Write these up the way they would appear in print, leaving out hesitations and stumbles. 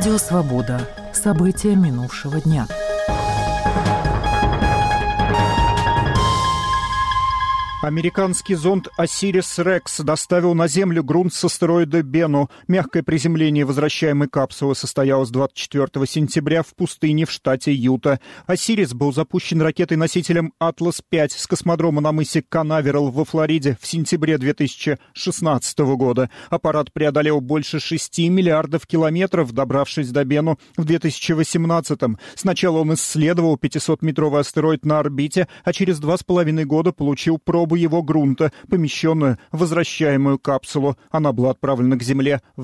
Радио «Свобода». События минувшего дня. Американский зонд «Осирис-Рекс» доставил на Землю грунт с астероида Бену. Мягкое приземление возвращаемой капсулы состоялось 24 сентября в пустыне в штате Юта. «Осирис» был запущен ракетой-носителем «Атлас-5» с космодрома на мысе Канаверал во Флориде в сентябре 2016 года. Аппарат преодолел больше 6 миллиардов километров, добравшись до Бену в 2018-м. Сначала он исследовал 500-метровый астероид на орбите, а через 2,5 года получил пробу его грунта, помещенную в возвращаемую капсулу. Она была отправлена к Земле в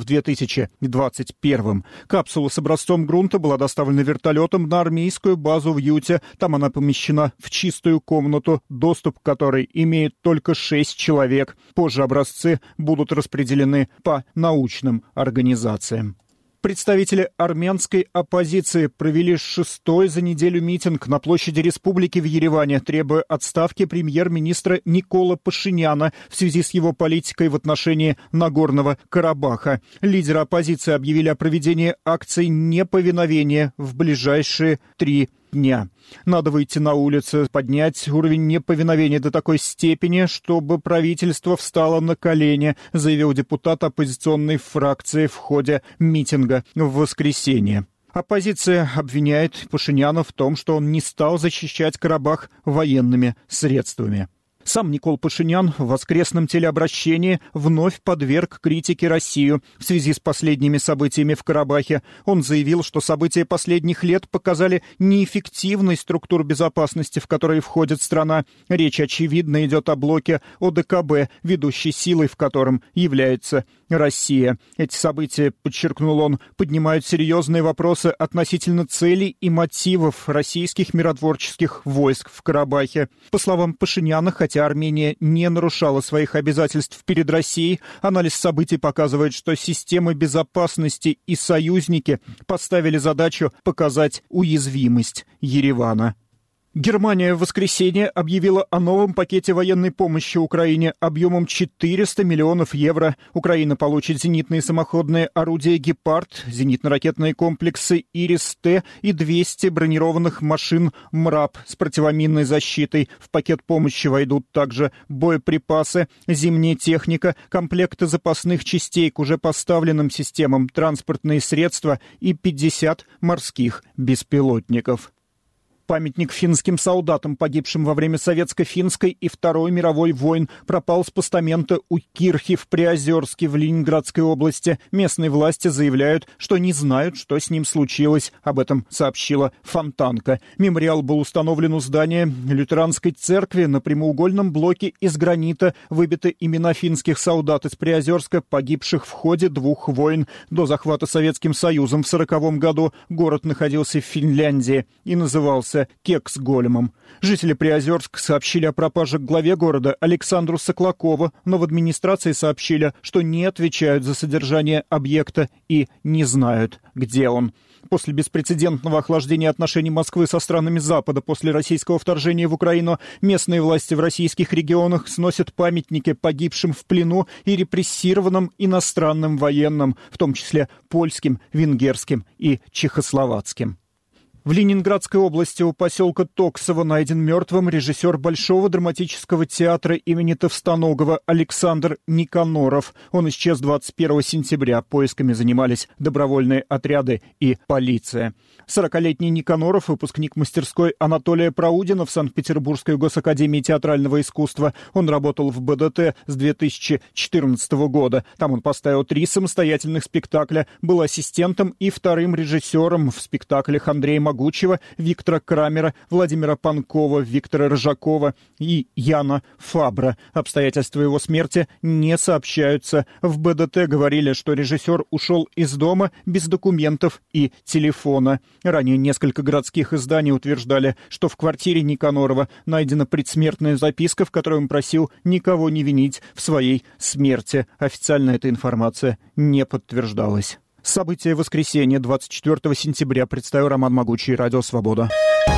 2021-м. Капсула с образцом грунта была доставлена вертолетом на армейскую базу в Юте. Там она помещена в чистую комнату, доступ к которой имеет только 6 человек. Позже образцы будут распределены по научным организациям. Представители армянской оппозиции провели 6-й за неделю митинг на площади Республики в Ереване, требуя отставки премьер-министра Никола Пашиняна в связи с его политикой в отношении Нагорного Карабаха. Лидеры оппозиции объявили о проведении акций неповиновения в ближайшие 3 дня. Надо выйти на улицы, поднять уровень неповиновения до такой степени, чтобы правительство встало на колени, заявил депутат оппозиционной фракции в ходе митинга в воскресенье. Оппозиция обвиняет Пашиняна в том, что он не стал защищать Карабах военными средствами. Сам Никол Пашинян в воскресном телеобращении вновь подверг критике Россию в связи с последними событиями в Карабахе. Он заявил, что события последних лет показали неэффективность структур безопасности, в которые входит страна. Речь, очевидно, идет о блоке ОДКБ, ведущей силой в котором является Россия. Эти события, подчеркнул он, поднимают серьезные вопросы относительно целей и мотивов российских миротворческих войск в Карабахе. По словам Пашиняна, хотя Армения не нарушала своих обязательств перед Россией, анализ событий показывает, что системы безопасности и союзники поставили задачу показать уязвимость Еревана. Германия в воскресенье объявила о новом пакете военной помощи Украине объемом 400 миллионов евро. Украина получит зенитные самоходные орудия «Гепард», зенитно-ракетные комплексы «Ирис-Т» и 200 бронированных машин «МРАП» с противоминной защитой. В пакет помощи войдут также боеприпасы, зимняя техника, комплекты запасных частей к уже поставленным системам, транспортные средства и 50 морских беспилотников. Памятник финским солдатам, погибшим во время Советско-финской и Второй мировой войн, пропал с постамента у кирхи в Приозерске в Ленинградской области. Местные власти заявляют, что не знают, что с ним случилось. Об этом сообщила Фонтанка. Мемориал был установлен у здания лютеранской церкви. На прямоугольном блоке из гранита выбиты имена финских солдат из Приозерска, погибших в ходе 2 войн. До захвата Советским Союзом в 1940 году город находился в Финляндии и назывался Кекс-Големом. Жители Приозерска сообщили о пропаже главе города Александру Соклакову, но в администрации сообщили, что не отвечают за содержание объекта и не знают, где он. После беспрецедентного охлаждения отношений Москвы со странами Запада после российского вторжения в Украину местные власти в российских регионах сносят памятники погибшим в плену и репрессированным иностранным военным, в том числе польским, венгерским и чехословацким. В Ленинградской области у поселка Токсово найден мертвым режиссер Большого драматического театра имени Товстоногова Александр Никаноров. Он исчез 21 сентября. Поисками занимались добровольные отряды и полиция. 40-летний Никаноров, выпускник мастерской Анатолия Праудина в Санкт-Петербургской госакадемии театрального искусства. Он работал в БДТ с 2014 года. Там он поставил 3 самостоятельных спектакля, был ассистентом и вторым режиссером в спектаклях Андрея Могучего, Виктора Крамера, Владимира Панкова, Виктора Рыжакова и Яна Фабра. Обстоятельства его смерти не сообщаются. В БДТ говорили, что режиссер ушел из дома без документов и телефона. Ранее несколько городских изданий утверждали, что в квартире Никанорова найдена предсмертная записка, в которой он просил никого не винить в своей смерти. Официально эта информация не подтверждалась. События воскресенья 24 сентября представил Роман Могучий, Радио «Свобода».